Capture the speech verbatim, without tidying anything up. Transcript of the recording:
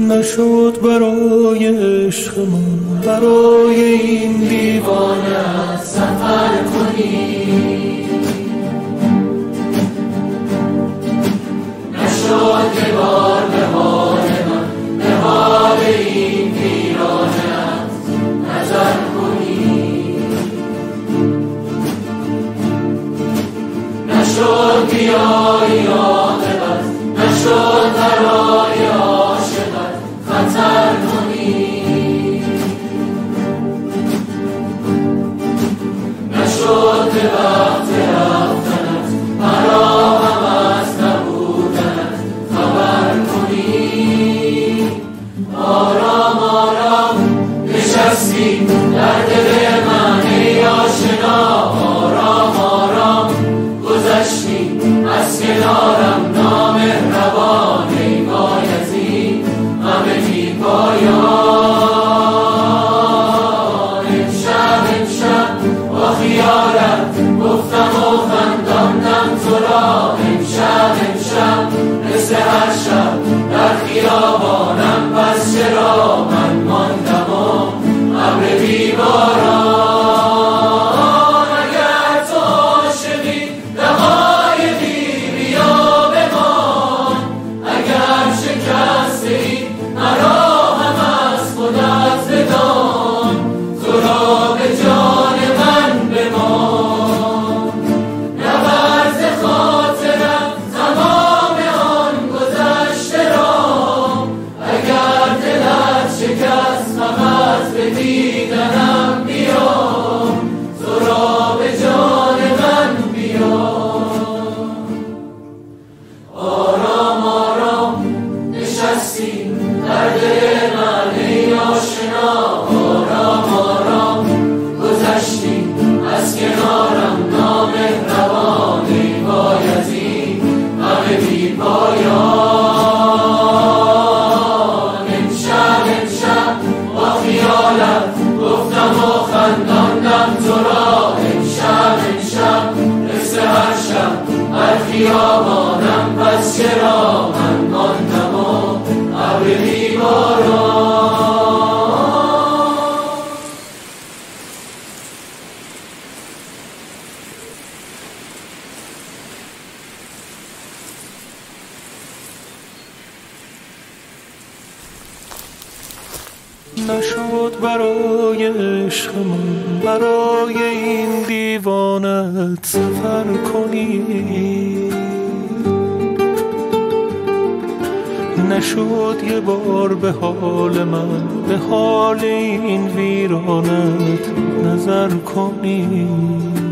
نشد برای عشقمون برای این دیوانه سفر کنی، نشد که بار به حال من به حال این ویرانه نظر کنی، نشد بیایی عاقبت، نشد برای عاشقت خطر کنی، نشد به وقت رفتنت مرا هم از نبودنت خبر کنی. آرام آرام نشستی در دل من ای آشنا، آرام آرام گذشتی از کنارم نامهربان ای بایزید همه بی پایان. امشب امشب با خیالت گفتم و خنداندم تو را، امشب امشب مثل هر شب در خیابانم، پس چرا من ماندم و ابر بی باران. اگر تو عاشقی دقایقی بیا بمان، اگر شکسته ای مرا هم از خودت بدان، تو را به جان من بمان. نبرد خاطرم تمام آن گذشته را، اگر دلت شکست فقط به دیدنم بیا، تو را به جان من بیا. آرام آرام نشستی در دل من ای آشنا، آرام آرام گذشتی از کنارم نامهربان ای بایزید همه بی پایان. امشب امشب با خیالت گفتم و خنداندم تو را، امشب امشب مثل هر شب در خیابانم، پس چرا من ماندم و ابر بی باران. نشد برای عشقمون برای این دیوانت سفر کنی، نشد یه بار به حال من به حال این ویرانت نظر کنی.